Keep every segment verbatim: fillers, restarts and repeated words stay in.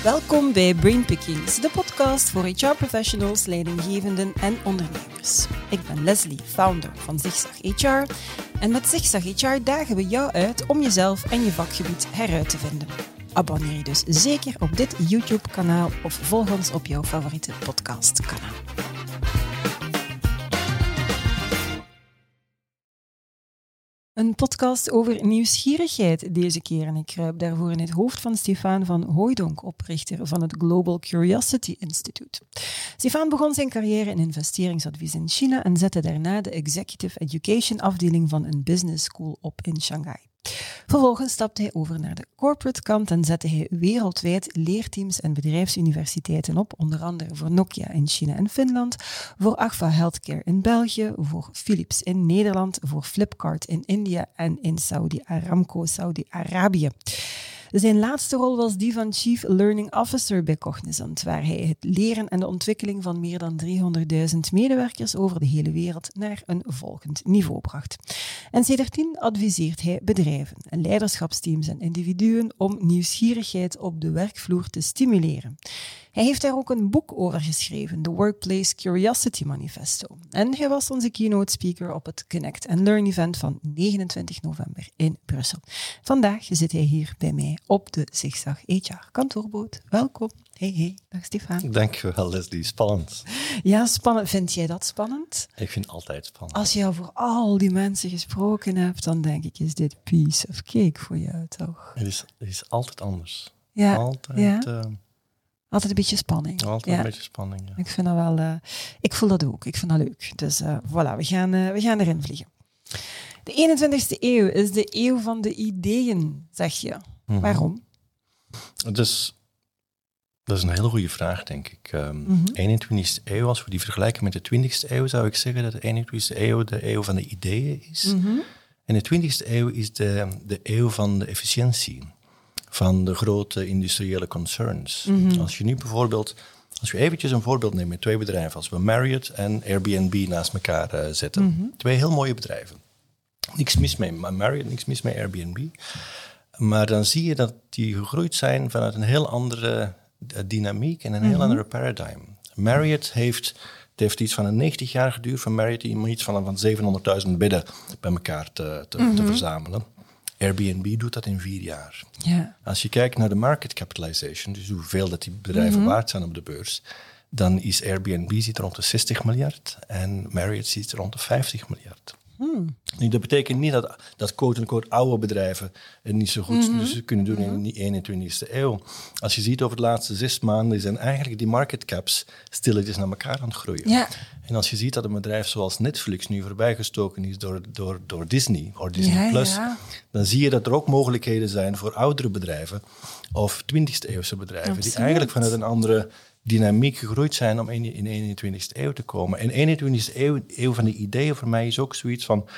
Welkom bij Brainpickings, de podcast voor H R-professionals, leidinggevenden en ondernemers. Ik ben Leslie, founder van Zigzag H R. En met Zigzag H R dagen we jou uit om jezelf en je vakgebied heruit te vinden. Abonneer je dus zeker op dit YouTube-kanaal of volg ons op jouw favoriete podcastkanaal. Een podcast over nieuwsgierigheid deze keer en ik kruip daarvoor in het hoofd van Stefaan van Hooijdonk, oprichter van het Global Curiosity Institute. Stefaan begon zijn carrière in investeringsadvies in China en zette daarna de Executive Education afdeling van een business school op in Shanghai. Vervolgens stapte hij over naar de corporate kant en zette hij wereldwijd leerteams en bedrijfsuniversiteiten op, onder andere voor Nokia in China en Finland, voor Agfa Healthcare in België, voor Philips in Nederland, voor Flipkart in India en in Saudi Aramco, Saudi-Arabië. Zijn laatste rol was die van Chief Learning Officer bij Cognizant, waar hij het leren en de ontwikkeling van meer dan driehonderdduizend medewerkers over de hele wereld naar een volgend niveau bracht. En sedertdien adviseert hij bedrijven, leiderschapsteams en individuen om nieuwsgierigheid op de werkvloer te stimuleren. Hij heeft daar ook een boek over geschreven, The Workplace Curiosity Manifesto. En hij was onze keynote speaker op het Connect and Learn event van negenentwintig november in Brussel. Vandaag zit hij hier bij mij op de Zigzag H R kantoorboot. Welkom. Hey, hey. Dag Stefaan. Dank je wel, Leslie. Spannend. Ja, spannend. Vind jij dat spannend? Ik vind het altijd spannend. Als je al voor al die mensen gesproken hebt, dan denk ik, is dit piece of cake voor jou, toch? Het is, het is altijd anders. Ja. Altijd... Ja. Uh, Altijd een beetje spanning. Altijd ja. een beetje spanning, ja. Ik vind dat wel... Uh, ik voel dat ook. Ik vind dat leuk. Dus uh, voilà, we gaan, uh, we gaan erin vliegen. De eenentwintigste eeuw is de eeuw van de ideeën, zeg je. Mm-hmm. Waarom? Dus, dat is een hele goede vraag, denk ik. Um, mm-hmm. eenentwintigste eeuw, als we die vergelijken met de twintigste eeuw, zou ik zeggen dat de eenentwintigste eeuw de eeuw van de ideeën is. Mm-hmm. En de twintigste eeuw is de, de eeuw van de efficiëntie. Van de grote industriële concerns. Mm-hmm. Als je nu bijvoorbeeld, als je eventjes een voorbeeld neemt met twee bedrijven, als we Marriott en Airbnb naast elkaar uh, zetten. Mm-hmm. Twee heel mooie bedrijven. Niks mis mee Marriott, niks mis met Airbnb. Maar dan zie je dat die gegroeid zijn vanuit een heel andere uh, dynamiek en een mm-hmm. heel andere paradigm. Marriott heeft, het heeft iets van een negentig jaar geduurd van Marriott om iets van, van zevenhonderdduizend bedden bij elkaar te, te, mm-hmm. te verzamelen. Airbnb doet dat in vier jaar. Yeah. Als je kijkt naar de market capitalization, dus hoeveel dat die bedrijven mm-hmm. waard zijn op de beurs, dan is Airbnb zit rond de zestig miljard en Marriott zit rond de vijftig miljard. Hmm. Nu, dat betekent niet dat, dat quote-unquote oude bedrijven het niet zo goed mm-hmm. dus kunnen doen mm-hmm. in de eenentwintigste eeuw. Als je ziet over de laatste zes maanden zijn eigenlijk die market caps stilletjes naar elkaar aan het groeien. Yeah. En als je ziet dat een bedrijf zoals Netflix nu voorbijgestoken is door, door, door Disney, of Disney ja, Plus, ja. dan zie je dat er ook mogelijkheden zijn voor oudere bedrijven of twintigste eeuwse bedrijven, Absoluut. die eigenlijk vanuit een andere dynamiek gegroeid zijn om in de eenentwintigste eeuw te komen. En eenentwintigste eeuw, eeuw van de ideeën voor mij is ook zoiets van,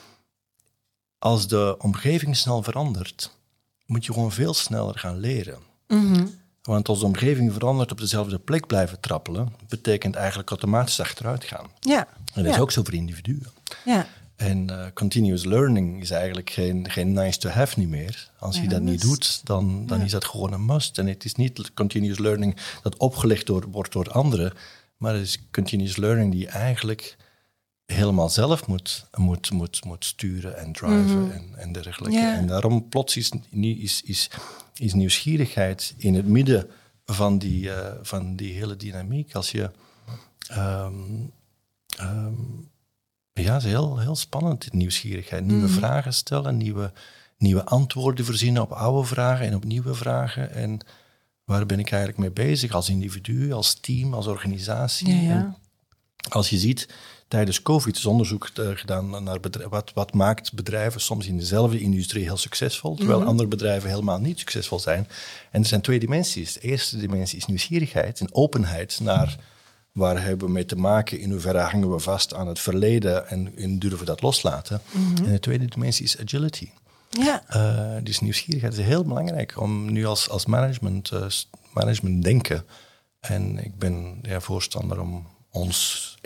als de omgeving snel verandert, moet je gewoon veel sneller gaan leren. Mm-hmm. Want als de omgeving verandert op dezelfde plek blijven trappelen, betekent eigenlijk automatisch achteruit gaan. Ja. En dat ja. is ook zo voor individuen. Ja. En uh, continuous learning is eigenlijk geen, geen nice to have niet meer. Als ja, je dat niet doet, dan, dan ja. is dat gewoon een must. En het is niet continuous learning dat opgelegd door, wordt door anderen, maar het is continuous learning die je eigenlijk helemaal zelf moet, moet, moet, moet sturen en driven mm-hmm. en, en dergelijke. Ja. En daarom plots is, is, is, is nieuwsgierigheid in het midden van die, uh, van die hele dynamiek. Als je... Um, um, Ja, het is heel, heel spannend, nieuwsgierigheid. Nieuwe mm-hmm. vragen stellen, nieuwe, nieuwe antwoorden verzinnen op oude vragen en op nieuwe vragen. En waar ben ik eigenlijk mee bezig als individu, als team, als organisatie? Ja, ja. En als je ziet, tijdens COVID is onderzoek uh, gedaan naar bedrijf, wat, wat maakt bedrijven soms in dezelfde industrie heel succesvol, terwijl mm-hmm. andere bedrijven helemaal niet succesvol zijn. En er zijn twee dimensies. De eerste dimensie is nieuwsgierigheid en openheid naar... Waar hebben we mee te maken? In hoeverre hangen we vast aan het verleden en, en durven we dat loslaten? Mm-hmm. En de tweede dimensie is agility. Ja. Uh, dus nieuwsgierigheid is heel belangrijk om nu als, als management, uh, management denken. En ik ben ja, voorstander om ons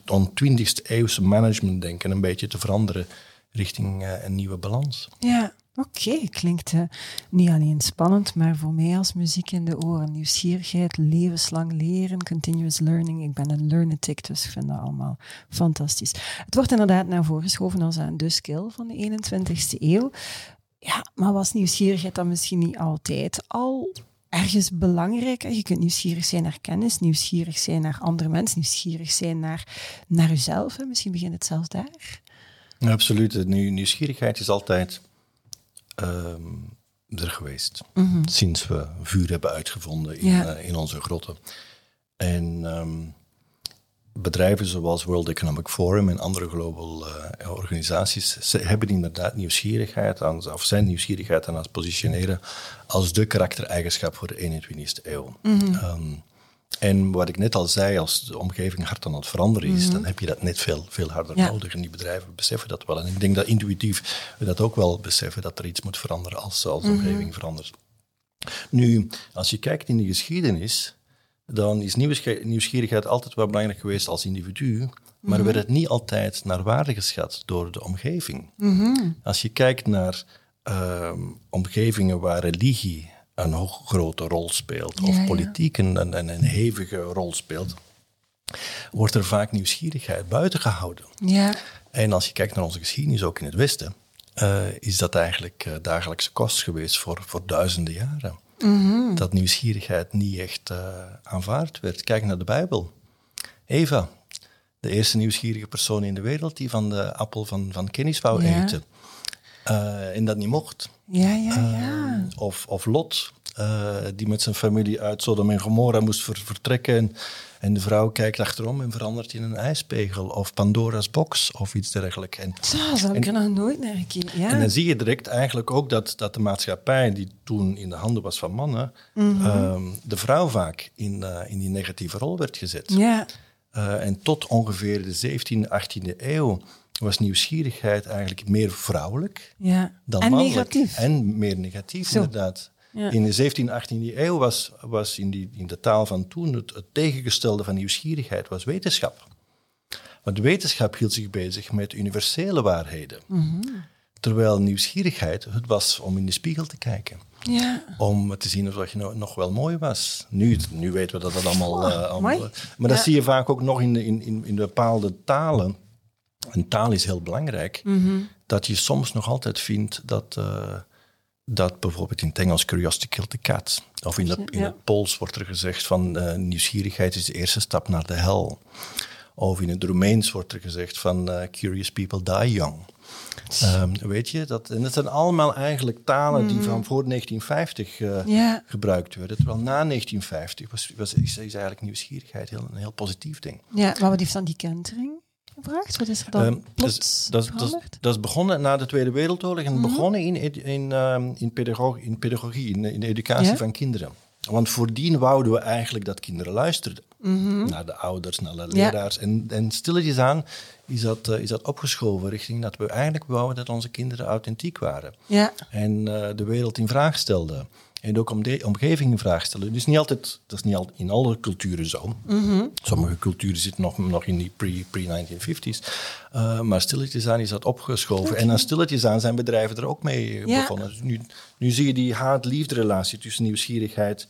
eenentwintigste eeuwse management denken een beetje te veranderen richting uh, een nieuwe balans. Ja. Oké, okay, klinkt uh, niet alleen spannend, maar voor mij als muziek in de oren. Nieuwsgierigheid, levenslang leren, continuous learning. Ik ben een learnetic, dus ik vind dat allemaal fantastisch. Het wordt inderdaad naar voren geschoven als uh, de skill van de eenentwintigste eeuw. Ja, maar was nieuwsgierigheid dan misschien niet altijd al ergens belangrijk? Je kunt nieuwsgierig zijn naar kennis, nieuwsgierig zijn naar andere mensen, nieuwsgierig zijn naar, naar jezelf. Hè? Misschien begint het zelfs daar. Ja, absoluut. Nu, nieuwsgierigheid is altijd uh, er geweest. Mm-hmm. Sinds we vuur hebben uitgevonden in, ja. uh, in onze grotten. En um, bedrijven zoals World Economic Forum en andere global uh, organisaties ze hebben inderdaad nieuwsgierigheid aan, of zijn nieuwsgierigheid aan het positioneren als de karaktereigenschap voor de eenentwintigste eeuw. Mm-hmm. Um, en wat ik net al zei, als de omgeving hard aan het veranderen is, mm-hmm. dan heb je dat net veel, veel harder ja. nodig. En die bedrijven beseffen dat wel. En ik denk dat intuïtief we dat ook wel beseffen, dat er iets moet veranderen als, als de mm-hmm. omgeving verandert. Nu, als je kijkt in de geschiedenis, dan is nieuwsgierigheid altijd wel belangrijk geweest als individu, maar mm-hmm. werd het niet altijd naar waarde geschat door de omgeving. Mm-hmm. Als je kijkt naar uh, omgevingen waar religie een hoog grote rol speelt, ja, of politiek ja. een, een, een hevige rol speelt, wordt er vaak nieuwsgierigheid buiten gehouden. Ja. En als je kijkt naar onze geschiedenis, ook in het Westen, uh, is dat eigenlijk uh, dagelijkse kost geweest voor, voor duizenden jaren. Mm-hmm. Dat nieuwsgierigheid niet echt uh, aanvaard werd. Kijk naar de Bijbel. Eva, de eerste nieuwsgierige persoon in de wereld die van de appel van, van kennis wou ja. eten. Uh, en dat niet mocht. Ja, ja, ja. Uh, of, of Lot, uh, die met zijn familie uit Sodom en Gomorra moest ver, vertrekken. En, en de vrouw kijkt achterom en verandert in een ijspegel. Of Pandora's box of iets dergelijks. En, Zo, zo heb ik er nog nooit naar gekeken. Ja. En dan zie je direct eigenlijk ook dat, dat de maatschappij, die toen in de handen was van mannen, mm-hmm. uh, de vrouw vaak in, uh, in die negatieve rol werd gezet. Ja. Uh, en tot ongeveer de zeventiende, achttiende eeuw was nieuwsgierigheid eigenlijk meer vrouwelijk ja. dan en mannelijk. Negatief. En meer negatief, Zo. inderdaad. Ja. In de zeventiende, achttiende eeuw was, was in, die, in de taal van toen het, het tegengestelde van nieuwsgierigheid was wetenschap. Want wetenschap hield zich bezig met universele waarheden. Mm-hmm. Terwijl nieuwsgierigheid, het was om in de spiegel te kijken. Ja. Om te zien of je nou nog wel mooi was. Nu, nu weten we dat dat allemaal... Oh, uh, allemaal maar dat ja. zie je vaak ook nog in, in, in, in bepaalde talen. En taal is heel belangrijk. Mm-hmm. Dat je soms nog altijd vindt dat... Uh, dat bijvoorbeeld in het Engels curiosity killed the cat. Of in, de, in ja. het Pools wordt er gezegd van uh, nieuwsgierigheid is de eerste stap naar de hel. Of in het Roemeens wordt er gezegd van uh, curious people die young. Um, weet je, dat, en dat zijn allemaal eigenlijk talen mm. die van voor negentien vijftig uh, yeah. gebruikt werden. Terwijl na negentien vijftig was, was, is, is eigenlijk nieuwsgierigheid heel, een heel positief ding. Ja, maar wat heeft dan die kentering gebracht? Wat is er dan um, plots dat, dat, dat, dat is begonnen na de Tweede Wereldoorlog en mm-hmm. begonnen in, in, um, in, pedagogie, in pedagogie, in, in de educatie yeah. van kinderen. Want voordien wouden we eigenlijk dat kinderen luisterden. Mm-hmm. Naar de ouders, naar de leraars. Ja. En, en stilletjes aan is dat, uh, is dat opgeschoven richting dat we eigenlijk wouden dat onze kinderen authentiek waren. Ja. En uh, de wereld in vraag stelden. En ook om de omgeving in vraag stellen. Dus niet altijd, dat is niet altijd in alle culturen zo. Mm-hmm. Sommige culturen zitten nog, nog in die pre, pre-negentien vijftiger. Uh, maar stilletjes aan is dat opgeschoven. Okay. En aan stilletjes aan zijn bedrijven er ook mee ja. begonnen. Dus nu, nu zie je die haat-liefde relatie tussen nieuwsgierigheid...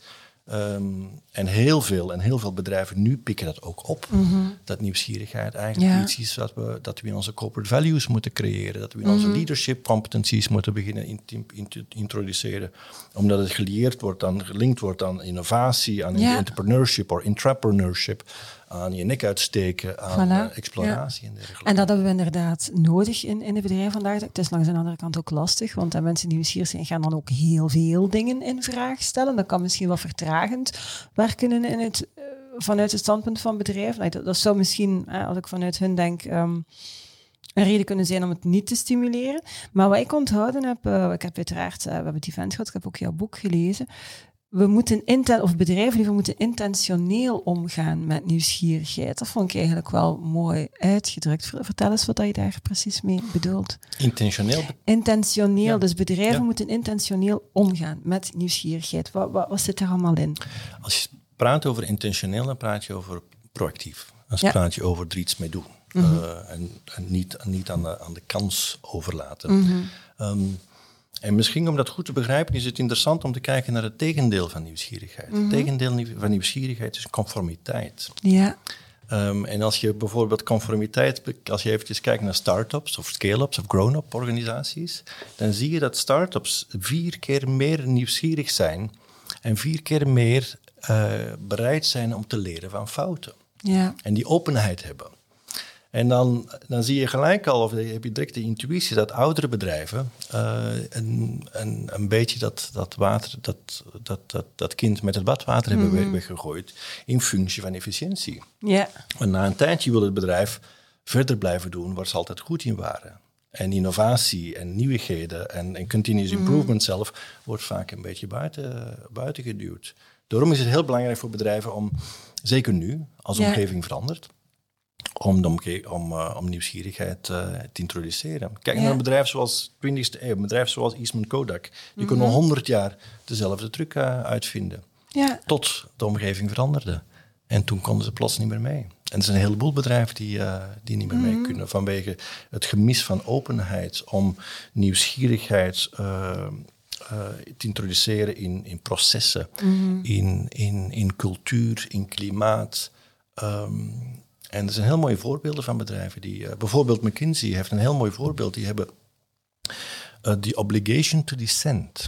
Um, en heel veel en heel veel bedrijven nu pikken dat ook op. Mm-hmm. Dat nieuwsgierigheid eigenlijk ja. iets is dat we, dat we in onze corporate values moeten creëren. Dat we in mm-hmm. onze leadership competencies moeten beginnen in, in, in te introduceren. Omdat het gelieerd wordt aan, gelinkt wordt aan innovatie, aan ja. entrepreneurship of intrapreneurship. Aan je nek uitsteken, aan voilà. uh, exploratie ja. en dergelijke. En dat hebben we inderdaad nodig in, in de bedrijven vandaag. Het is langs de andere kant ook lastig, want de mensen die nieuwsgierig zijn gaan dan ook heel veel dingen in vraag stellen. Dat kan misschien wel vertragend werken in het, uh, vanuit het standpunt van bedrijven. Nou, dat, dat zou misschien, uh, als ik vanuit hun denk, um, een reden kunnen zijn om het niet te stimuleren. Maar wat ik onthouden heb, uh, ik heb uiteraard, uh, we hebben het event gehad, ik heb ook jouw boek gelezen. We moeten, inten- of bedrijven liever moeten intentioneel omgaan met nieuwsgierigheid. Dat vond ik eigenlijk wel mooi uitgedrukt. Vertel eens wat je daar precies mee bedoelt. Intentioneel? Intentioneel. Ja. Dus bedrijven ja. moeten intentioneel omgaan met nieuwsgierigheid. Wat, wat, wat zit er allemaal in? Als je praat over intentioneel, dan praat je over proactief. Dan ja. praat je over er iets mee doen. Mm-hmm. Uh, en en niet, niet aan, de, aan de kans overlaten. Mm-hmm. Um, En misschien om dat goed te begrijpen is het interessant om te kijken naar het tegendeel van nieuwsgierigheid. Mm-hmm. Het tegendeel van nieuwsgierigheid is conformiteit. Ja. Um, en als je bijvoorbeeld conformiteit, als je eventjes kijkt naar start-ups of scale-ups of grown-up organisaties, dan zie je dat start-ups vier keer meer nieuwsgierig zijn en vier keer meer uh, bereid zijn om te leren van fouten. Ja. En die openheid hebben. En dan, dan zie je gelijk al, of heb je direct de intuïtie dat oudere bedrijven uh, een, een, een beetje dat, dat, water, dat, dat, dat, dat kind met het badwater mm-hmm. hebben weggegooid in functie van efficiëntie. Yeah. En na een tijdje wil het bedrijf verder blijven doen waar ze altijd goed in waren. En innovatie en nieuwigheden en, en continuous mm-hmm. improvement zelf wordt vaak een beetje buiten, buiten geduwd. Daarom is het heel belangrijk voor bedrijven om, zeker nu, als de yeah. omgeving verandert, Om, de omge- om, uh, om nieuwsgierigheid uh, te introduceren. Kijk ja. naar een bedrijf zoals twintigste eeuw, een bedrijf zoals Eastman Kodak. Die mm-hmm. kon al honderd jaar dezelfde truc uh, uitvinden. Ja. Tot de omgeving veranderde. En toen konden ze plots niet meer mee. En er zijn een heleboel bedrijven die, uh, die niet meer mm-hmm. mee kunnen. Vanwege het gemis van openheid om nieuwsgierigheid uh, uh, te introduceren in, in processen, mm-hmm. in, in, in cultuur, in klimaat. Um, En er zijn heel mooie voorbeelden van bedrijven. Die, uh, bijvoorbeeld McKinsey heeft een heel mooi voorbeeld. Die hebben de uh, obligation to dissent.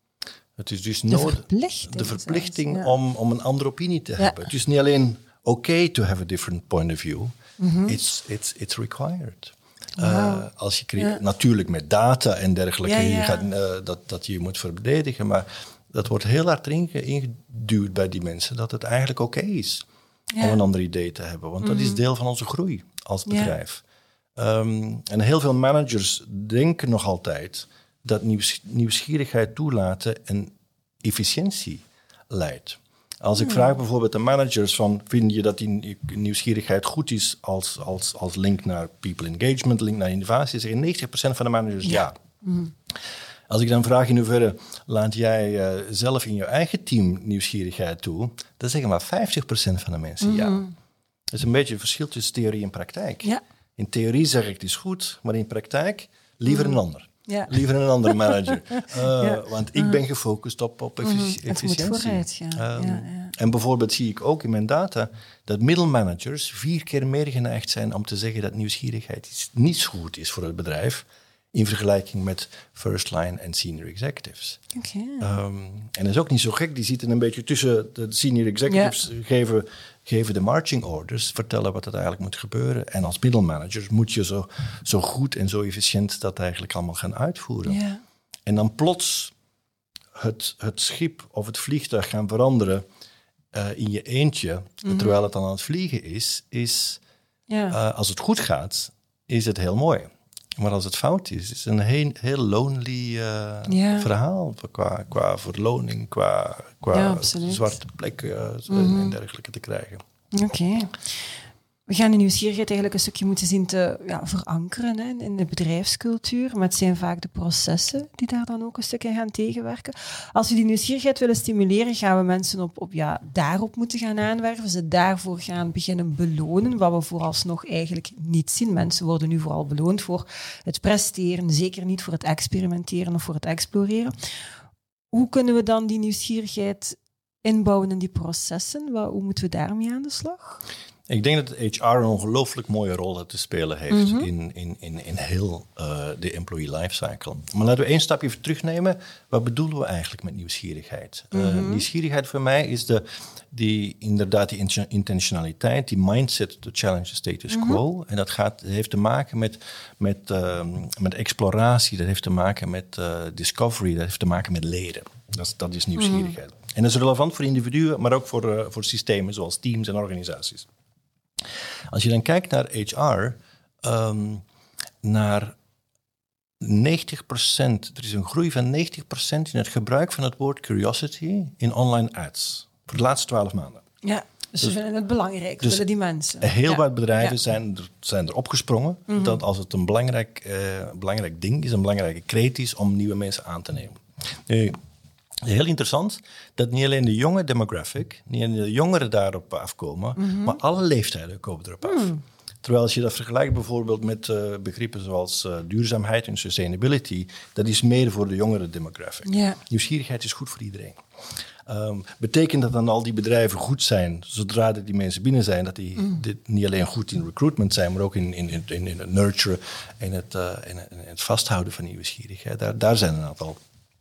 Het is dus de nodig, verplichting, de verplichting ja. om, om een andere opinie te ja. hebben. Het is niet alleen oké okay to have a different point of view. Mm-hmm. It's, it's, it's required. Wow. Uh, als je creë- ja. Natuurlijk met data en dergelijke. Ja, ja. Je gaat, uh, dat, dat je moet verdedigen. Maar dat wordt heel hard ingeduwd bij die mensen. Dat het eigenlijk oké okay is. Ja. Om een ander idee te hebben. Want mm-hmm. dat is deel van onze groei als bedrijf. Ja. Um, en heel veel managers denken nog altijd dat nieuws, nieuwsgierigheid toelaten en efficiëntie leidt. Als ik mm. vraag bijvoorbeeld aan managers van, vind je dat die nieuwsgierigheid goed is als, als, als link naar people engagement, link naar innovatie, zeggen negentig procent van de managers ja. ja. Mm. Als ik dan vraag in hoeverre laat jij uh, zelf in je eigen team nieuwsgierigheid toe, dan zeggen maar vijftig procent van de mensen mm-hmm. ja. Dat is een beetje het verschil tussen theorie en praktijk. Ja. In theorie zeg ik het is goed, maar in praktijk liever mm. een ander. Ja. Liever een andere manager. Uh, ja. Want ik mm. ben gefocust op, op effic- mm. efficiëntie. Het moet vooruit gaan. Um, ja, ja. En bijvoorbeeld zie ik ook in mijn data dat middelmanagers vier keer meer geneigd zijn om te zeggen dat nieuwsgierigheid niet zo goed is voor het bedrijf in vergelijking met first line en senior executives. Okay. Um, en dat is ook niet zo gek. Die zitten een beetje tussen de senior executives, yeah. geven, geven de marching orders, vertellen wat er eigenlijk moet gebeuren. En als middelmanagers moet je zo, zo goed en zo efficiënt dat eigenlijk allemaal gaan uitvoeren. Yeah. En dan plots het, het schip of het vliegtuig gaan veranderen uh, in je eentje, mm-hmm. terwijl het dan aan het vliegen is, is yeah. uh, als het goed gaat, is het heel mooi. Maar als het fout is, is het een heel, heel lonely uh, ja. verhaal. Qua, qua verloning, qua, qua ja, zwarte plekken uh, mm-hmm. en dergelijke te krijgen. Oké. Okay. We gaan de nieuwsgierigheid eigenlijk een stukje moeten zien te ja, verankeren hè, in de bedrijfscultuur. Maar het zijn vaak de processen die daar dan ook een stukje gaan tegenwerken. Als we die nieuwsgierigheid willen stimuleren, gaan we mensen op, op, ja, daarop moeten gaan aanwerven. Ze daarvoor gaan beginnen belonen, wat we vooralsnog eigenlijk niet zien. Mensen worden nu vooral beloond voor het presteren, zeker niet voor het experimenteren of voor het exploreren. Hoe kunnen we dan die nieuwsgierigheid inbouwen in die processen? Wat, hoe moeten we daarmee aan de slag? Ik denk dat H R een ongelooflijk mooie rol te spelen heeft mm-hmm. in, in, in, in heel uh, de employee lifecycle. Maar laten we één stapje terugnemen. Wat bedoelen we eigenlijk met nieuwsgierigheid? Mm-hmm. Uh, nieuwsgierigheid voor mij is de, die, inderdaad die intentionaliteit, die mindset to challenge the status mm-hmm. quo. En dat, gaat, dat heeft te maken met, met, uh, met exploratie, dat heeft te maken met uh, discovery, dat heeft te maken met leren. Dat is, dat is nieuwsgierigheid. Mm-hmm. En dat is relevant voor individuen, maar ook voor, uh, voor systemen zoals teams en organisaties. Als je dan kijkt naar H R, um, naar negentig procent, er is een groei van negentig procent in het gebruik van het woord curiosity in online ads. Voor de laatste twaalf maanden. Ja, dus, dus ze vinden het belangrijk, dus willen die mensen. Heel ja. wat bedrijven ja. zijn, er, zijn er opgesprongen mm-hmm. dat als het een belangrijk, uh, belangrijk ding is, een belangrijke kreet is om nieuwe mensen aan te nemen. Nu, heel interessant dat niet alleen de jonge demographic, niet alleen de jongeren daarop afkomen, mm-hmm. maar alle leeftijden komen erop af. Mm. Terwijl als je dat vergelijkt bijvoorbeeld met uh, begrippen zoals uh, duurzaamheid en sustainability, dat is meer voor de jongere demographic. Ja. Nieuwsgierigheid is goed voor iedereen. Um, betekent dat dan al die bedrijven goed zijn, zodra die mensen binnen zijn, dat die mm. dit niet alleen goed in recruitment zijn, maar ook in, in, in, in het nurturen en het, uh, in het vasthouden van nieuwsgierigheid. Daar, daar zijn een aantal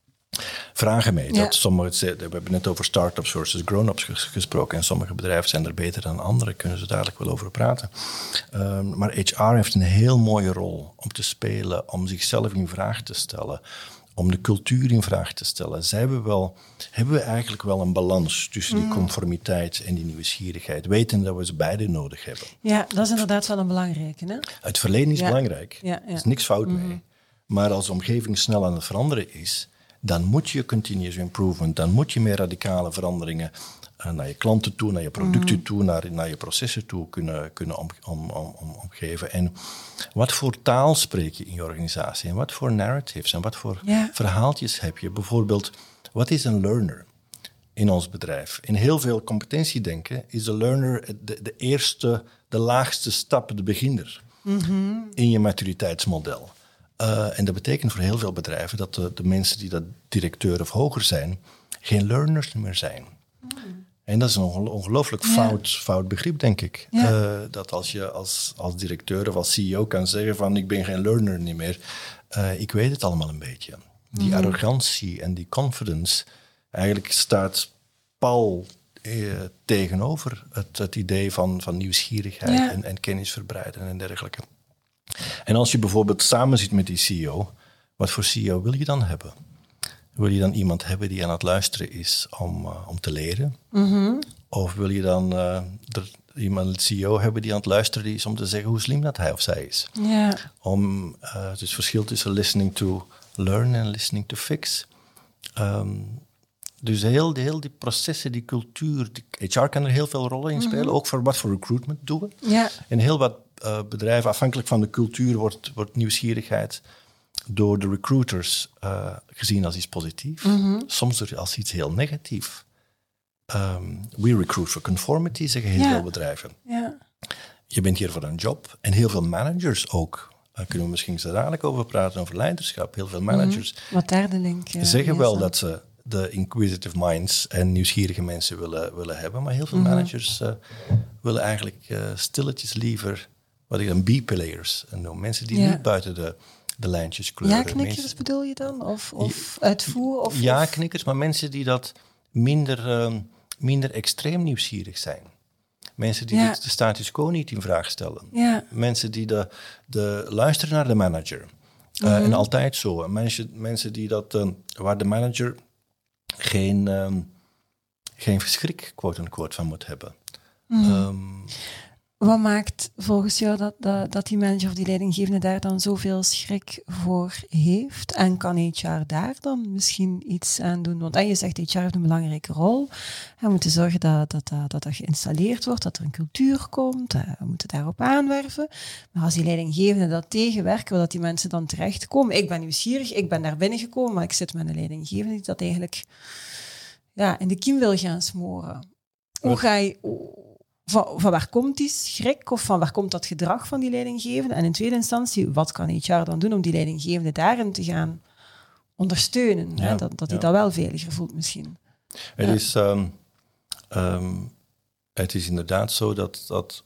vragen mee. Ja. Dat sommige, we hebben net over start-ups versus grown-ups gesproken en sommige bedrijven zijn er beter dan andere, kunnen ze dadelijk wel over praten. Um, maar H R heeft een heel mooie rol om te spelen, om zichzelf in vraag te stellen, om de cultuur in vraag te stellen. Zij hebben, wel, hebben we eigenlijk wel een balans tussen die conformiteit en die nieuwsgierigheid, weten dat we ze beide nodig hebben. Ja, dat is inderdaad wel een belangrijke. Hè? Het verleden is ja. belangrijk, ja, ja. er is niks fout mm-hmm. mee. Maar als de omgeving snel aan het veranderen is, dan moet je continuous improvement, dan moet je meer radicale veranderingen uh, naar je klanten toe, naar je producten mm. toe, naar, naar je processen toe kunnen, kunnen om, om, om, om, omgeven. En wat voor taal spreek je in je organisatie en wat voor narratives en wat voor ja. verhaaltjes heb je? Bijvoorbeeld, wat is een learner in ons bedrijf? In heel veel competentiedenken is de learner de, de eerste, de laagste stap, de beginner mm-hmm. in je maturiteitsmodel. Uh, en dat betekent voor heel veel bedrijven dat de, de mensen die dat directeur of hoger zijn, geen learners meer zijn. Mm. En dat is een ongelooflijk ja. fout, fout begrip, denk ik. Ja. Uh, dat als je als, als directeur of als C E O kan zeggen van ik ben geen learner niet meer, uh, ik weet het allemaal een beetje. Die mm. arrogantie en die confidence eigenlijk staat pal uh, tegenover het, het idee van, van nieuwsgierigheid ja. en, en kennis verbreiden en dergelijke. En als je bijvoorbeeld samen zit met die C E O, wat voor C E O wil je dan hebben? Wil je dan iemand hebben die aan het luisteren is om, uh, om te leren? Mm-hmm. Of wil je dan uh, er, iemand, C E O hebben die aan het luisteren is om te zeggen hoe slim dat hij of zij is? Ja. Om, uh, het is verschil tussen listening to learn en listening to fix. Um, dus heel, heel die processen, die cultuur, die H R kan er heel veel rollen in spelen, mm-hmm. ook voor wat voor recruitment doen we. Ja. En heel wat uh, bedrijven, afhankelijk van de cultuur, wordt, wordt nieuwsgierigheid door de recruiters uh, gezien als iets positiefs. Mm-hmm. Soms als iets heel negatiefs. Um, we recruit for conformity, zeggen heel ja. veel bedrijven. Ja. Je bent hier voor een job. En heel veel managers ook. Daar kunnen we misschien zo dadelijk over praten, over leiderschap. Heel veel managers mm-hmm. Wat daar de link, uh, zeggen wel dat ze de inquisitive minds en nieuwsgierige mensen willen, willen hebben. Maar heel veel mm-hmm. managers uh, willen eigenlijk uh, stilletjes liever, wat ik dan B-players noem. Mensen die ja. niet buiten de, de lijntjes kleuren. Ja, knikkers mensen, bedoel je dan? Of, of uitvoer? Of, ja, of? knikkers, maar mensen die dat minder, uh, minder extreem nieuwsgierig zijn. Mensen die ja. de status quo niet in vraag stellen. Ja. Mensen die de, de luisteren naar de manager. Uh, mm-hmm. En altijd zo. Mensen, mensen die dat, uh, waar de manager geen, um, geen schrik, quote-unquote, van moet hebben. Mm-hmm. Um, Wat maakt volgens jou dat, dat, dat die manager of die leidinggevende daar dan zoveel schrik voor heeft? En kan H R daar dan misschien iets aan doen? Want en je zegt H R heeft een belangrijke rol. We moeten zorgen dat dat, dat, dat dat geïnstalleerd wordt, dat er een cultuur komt. We moeten daarop aanwerven. Maar als die leidinggevende dat tegenwerken, dat die mensen dan terechtkomen. Ik ben nieuwsgierig, ik ben daar binnengekomen, maar ik zit met een leidinggevende die dat eigenlijk ja, in de kiem wil gaan smoren. Hoe ga je... Van, van waar komt die schrik of van waar komt dat gedrag van die leidinggevende? En in tweede instantie, wat kan H R dan doen om die leidinggevende daarin te gaan ondersteunen? Ja, hè? Dat, dat ja. hij dat wel veiliger voelt misschien. Het, ja. is, um, um, het is inderdaad zo dat... dat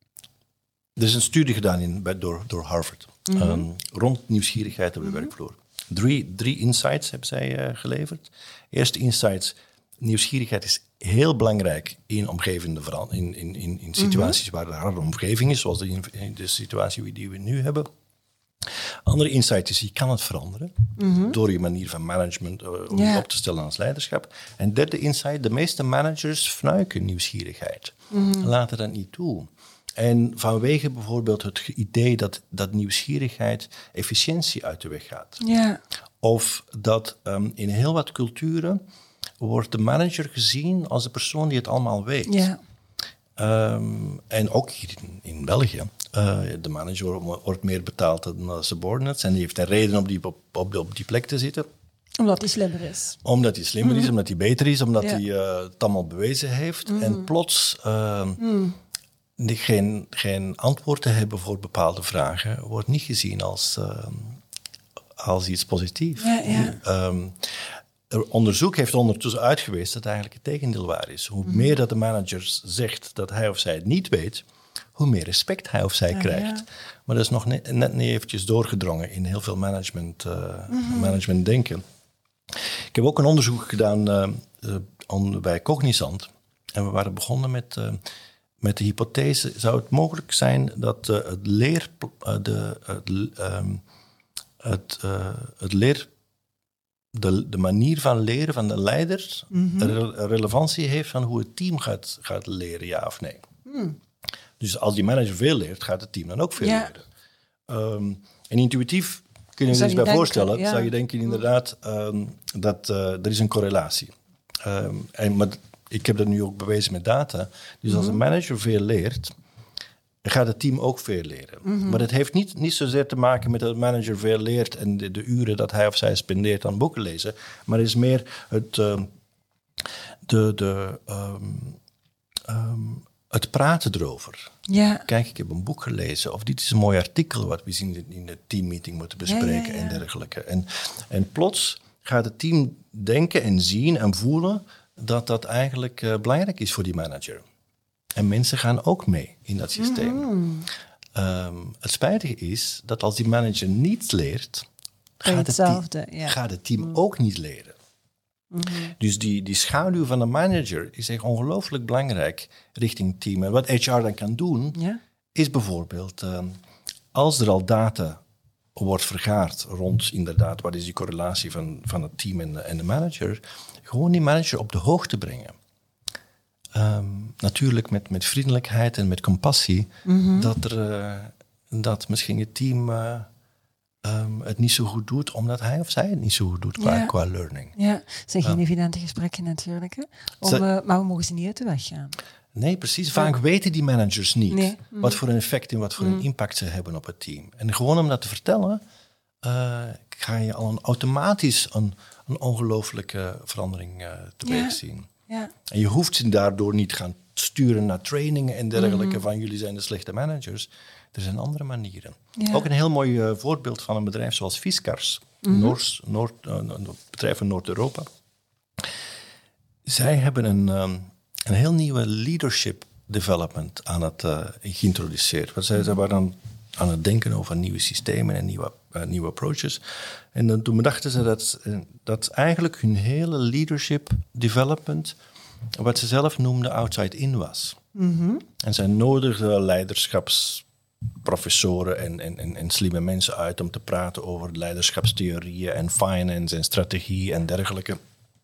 er is een studie gedaan in, bij, door, door Harvard mm-hmm. um, rond nieuwsgierigheid op de mm-hmm. werkvloer. Drie, drie insights hebben zij uh, geleverd. Eerste insights, nieuwsgierigheid is heel belangrijk in omgevende veran- in, in, in, in situaties mm-hmm. waar er harde omgeving is, zoals de, in de situatie die we nu hebben. Andere insight is, je kan het veranderen mm-hmm. door je manier van management uh, om yeah. je op te stellen als leiderschap. En derde insight, de meeste managers fnuiken nieuwsgierigheid. Mm-hmm. Laten dat niet toe. En vanwege bijvoorbeeld het idee dat, dat nieuwsgierigheid efficiëntie uit de weg gaat. Yeah. Of dat um, in heel wat culturen wordt de manager gezien als de persoon die het allemaal weet. Ja. Um, en ook hier in, in België. Uh, de manager wordt meer betaald dan de subordinates. En die heeft een reden om die op, op, op die plek te zitten. Omdat hij slimmer is. Omdat hij slimmer mm-hmm. is, omdat hij beter is, omdat ja. hij uh, het allemaal bewezen heeft. Mm-hmm. En plots uh, mm. die geen, geen antwoord te hebben voor bepaalde vragen wordt niet gezien als, uh, als iets positiefs. Ja, ja. Um, onderzoek heeft ondertussen uitgewezen dat eigenlijk het tegendeel waar is. Hoe mm-hmm. meer dat de manager zegt dat hij of zij het niet weet, hoe meer respect hij of zij ja, krijgt. Ja. Maar dat is nog net, net niet eventjes doorgedrongen in heel veel management, uh, mm-hmm. management denken. Ik heb ook een onderzoek gedaan uh, uh, on, bij Cognizant. En we waren begonnen met, uh, met de hypothese, zou het mogelijk zijn dat uh, het leer... Uh, de, het, um, het, uh, het leer de, de manier van leren van de leider mm-hmm. re- relevantie heeft van hoe het team gaat, gaat leren, ja of nee. Mm. Dus als die manager veel leert, gaat het team dan ook veel ja. leren. Um, en intuïtief kun je je eens bij denken, voorstellen, ja. zou je denken inderdaad, um, dat uh, er is een correlatie. Um, en, maar ik heb dat nu ook bewezen met data. Dus mm-hmm. als een manager veel leert, gaat het team ook veel leren. Mm-hmm. Maar dat heeft niet, niet zozeer te maken met dat de manager veel leert en de, de uren dat hij of zij spendeert aan boeken lezen. Maar het is meer het, uh, de, de, um, um, het praten erover. Ja. Kijk, ik heb een boek gelezen. Of dit is een mooi artikel wat we zien in de teammeeting moeten bespreken ja, ja, ja. en dergelijke. En, en plots gaat het team denken en zien en voelen dat dat eigenlijk uh, belangrijk is voor die manager. En mensen gaan ook mee in dat systeem. Mm-hmm. Um, het spijtige is dat als die manager niets leert, gaat het, team, ja. gaat het team mm. ook niet leren. Mm-hmm. Dus die, die schaduw van de manager is echt ongelooflijk belangrijk richting het team. En wat H R dan kan doen, ja? is bijvoorbeeld, um, als er al data wordt vergaard rond inderdaad, wat is die correlatie van, van het team en de, en de manager, gewoon die manager op de hoogte brengen. Um, natuurlijk met, met vriendelijkheid en met compassie, mm-hmm. dat, er, uh, dat misschien het team uh, um, het niet zo goed doet, omdat hij of zij het niet zo goed doet qua, ja. qua learning. Ja, het zijn geen ja. evidente gesprekken natuurlijk, hè? Om, Ze, uh, maar we mogen ze niet uit de weg gaan. Nee, precies. Vaak ja. weten die managers niet nee. mm. wat voor een effect en wat voor mm. een impact ze hebben op het team. En gewoon om dat te vertellen, uh, ga je al een, automatisch een, een ongelooflijke verandering uh, teweeg ja. zien. Ja. En je hoeft ze daardoor niet gaan sturen naar trainingen en dergelijke mm-hmm. van jullie zijn de slechte managers. Er zijn andere manieren. Ja. Ook een heel mooi uh, voorbeeld van een bedrijf zoals Fiskars, mm-hmm. Noors, Noord, uh, een bedrijf in Noord-Europa. Zij hebben een, um, een heel nieuwe leadership development aan het uh, geïntroduceerd. Want zij, zij waren aan, aan het denken over nieuwe systemen en nieuwe, uh, nieuwe approaches. En dan, toen bedachten ze dat, dat eigenlijk hun hele leadership development, wat ze zelf noemden, outside-in was. Mm-hmm. En zij nodigden leiderschapsprofessoren en, en, en, en slimme mensen uit om te praten over leiderschapstheorieën en finance en strategie en dergelijke.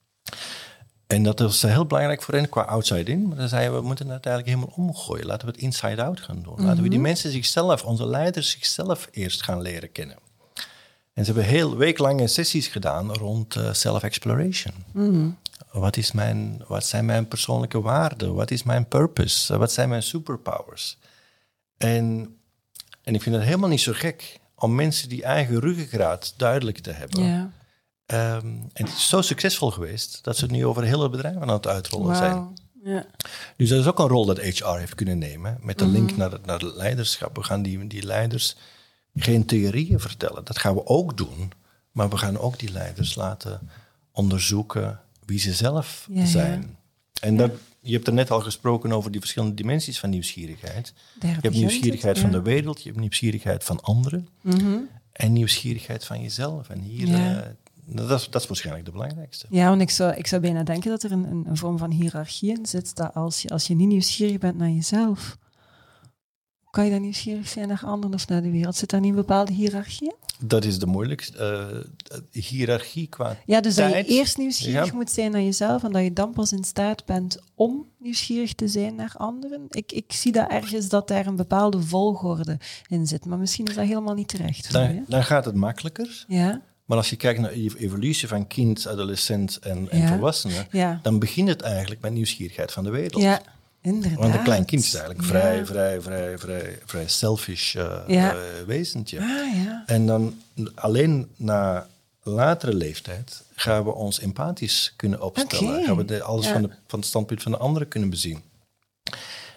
En dat was heel belangrijk voor hen qua outside-in. Maar dan zeiden we, we moeten het eigenlijk helemaal omgooien. Laten we het inside-out gaan doen. Mm-hmm. Laten we die mensen zichzelf, onze leiders zichzelf eerst gaan leren kennen. En ze hebben heel weeklange sessies gedaan rond uh, self-exploration. Mm. Wat, is mijn, wat zijn mijn persoonlijke waarden? Wat is mijn purpose? Wat zijn mijn superpowers? En, en ik vind het helemaal niet zo gek om mensen die eigen ruggengraat duidelijk te hebben. Yeah. Um, en het is zo succesvol geweest dat ze het nu over hele bedrijven aan het uitrollen wow. zijn. Yeah. Dus dat is ook een rol dat H R heeft kunnen nemen met de mm-hmm. link naar, naar het leiderschap. We gaan die, die leiders geen theorieën vertellen. Dat gaan we ook doen. Maar we gaan ook die leiders laten onderzoeken wie ze zelf ja, zijn. Ja. En dat, je hebt er net al gesproken over die verschillende dimensies van nieuwsgierigheid. Je hebt nieuwsgierigheid het, ja. van de wereld, je hebt nieuwsgierigheid van anderen mm-hmm. en nieuwsgierigheid van jezelf. En hier, ja. uh, dat, is, dat is waarschijnlijk de belangrijkste. Ja, want ik zou, ik zou bijna denken dat er een, een, een vorm van hiërarchie in zit. Dat als je, als je niet nieuwsgierig bent naar jezelf, kan je dan nieuwsgierig zijn naar anderen of naar de wereld? Zit daar niet een bepaalde hiërarchie? Dat is de moeilijkste. Uh, hiërarchie qua Ja, dus tijd. Dat je eerst nieuwsgierig ja. moet zijn naar jezelf en dat je dan pas in staat bent om nieuwsgierig te zijn naar anderen. Ik, ik zie dat ergens dat daar een bepaalde volgorde in zit, maar misschien is dat helemaal niet terecht. Dan, je, dan gaat het makkelijker. Ja. Maar als je kijkt naar de evolutie van kind, adolescent en, en ja. volwassenen, ja. dan begint het eigenlijk met nieuwsgierigheid van de wereld. Ja. Inderdaad. Want een klein kind is eigenlijk vrij, ja. vrij, vrij, vrij, vrij selfish uh, ja. uh, wezentje. Ah, ja. En dan alleen na latere leeftijd gaan we ons empathisch kunnen opstellen. Okay. Gaan we de, alles ja. van, de, van het standpunt van de anderen kunnen bezien.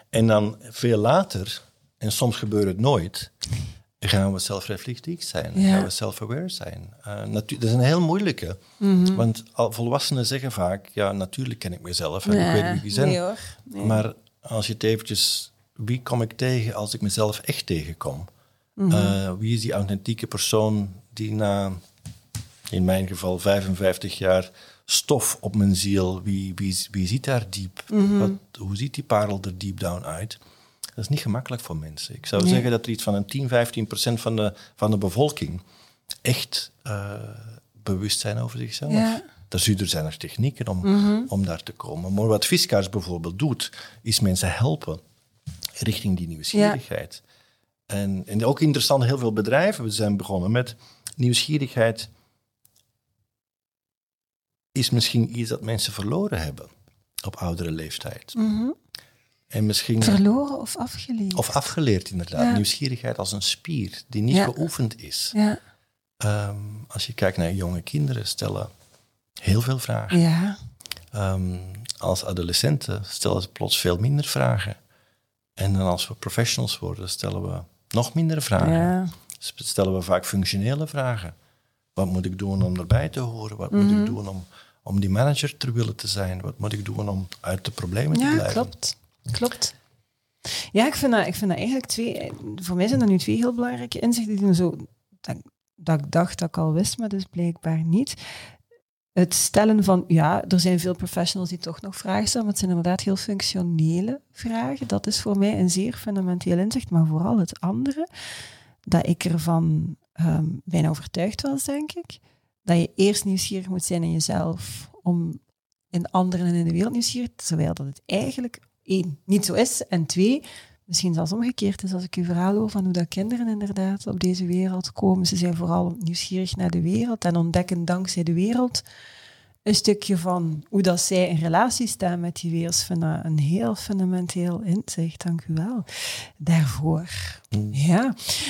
En dan veel later, en soms gebeurt het nooit, gaan we zelfreflectief zijn, ja. gaan we self-aware zijn. Uh, natu- dat is een heel moeilijke, mm-hmm. want al volwassenen zeggen vaak, ja, natuurlijk ken ik mezelf en nee, ik weet wie ik ben. Nee hoor. Nee. Maar als je het eventjes, wie kom ik tegen als ik mezelf echt tegenkom? Mm-hmm. Uh, wie is die authentieke persoon die na, in mijn geval, vijfenvijftig jaar stof op mijn ziel, wie, wie, wie zit daar diep? Mm-hmm. Wat, hoe ziet die parel er deep down uit? Dat is niet gemakkelijk voor mensen. Ik zou nee. zeggen dat er iets van een tien, vijftien procent van de, van de bevolking echt uh, bewust zijn over zichzelf. Ja. Er zijn er technieken om, mm-hmm. om daar te komen. Maar wat Fiskars bijvoorbeeld doet, is mensen helpen richting die nieuwsgierigheid. Ja. En, en ook interessant, heel veel bedrijven we zijn begonnen met nieuwsgierigheid is misschien iets dat mensen verloren hebben op oudere leeftijd. Mm-hmm. En misschien, verloren of afgeleerd? Of afgeleerd, inderdaad. Ja. Nieuwsgierigheid als een spier die niet ja. geoefend is. Ja. Um, als je kijkt naar jonge kinderen, stellen heel veel vragen. Ja. Um, als adolescenten stellen ze plots veel minder vragen. En dan als we professionals worden, stellen we nog minder vragen. Ja. Stellen we vaak functionele vragen. Wat moet ik doen om erbij te horen? Wat mm-hmm. moet ik doen om, om die manager te willen te zijn? Wat moet ik doen om uit de problemen ja, te blijven? Ja, klopt. Klopt. Ja, ik vind, dat, ik vind dat eigenlijk twee... Voor mij zijn dat nu twee heel belangrijke inzichten die zo... Dat, dat ik dacht dat ik al wist, maar dus blijkbaar niet. Het stellen van... Ja, er zijn veel professionals die toch nog vragen stellen, maar het zijn inderdaad heel functionele vragen. Dat is voor mij een zeer fundamenteel inzicht. Maar vooral het andere, dat ik ervan um, bijna overtuigd was, denk ik, dat je eerst nieuwsgierig moet zijn in jezelf om in anderen en in de wereld nieuwsgierig te zijn, terwijl dat het eigenlijk... één, niet zo is. En twee, misschien zelfs omgekeerd is als ik uw verhaal hoor van hoe dat kinderen inderdaad op deze wereld komen. Ze zijn vooral nieuwsgierig naar de wereld en ontdekken dankzij de wereld een stukje van hoe dat zij in relatie staan met die wereld. Ik vind dat een heel fundamenteel inzicht. Dank u wel daarvoor. Mm. Ja.